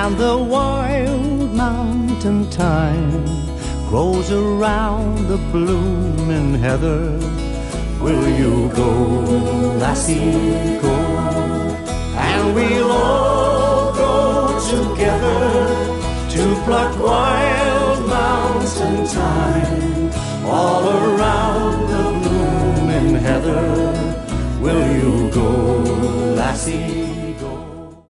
and the wild mountain thyme grows around the blooming heather. Will you go, lassie, go? And we'll all go together to pluck wild mountain thyme all around the blooming heather. Will you go, lassie?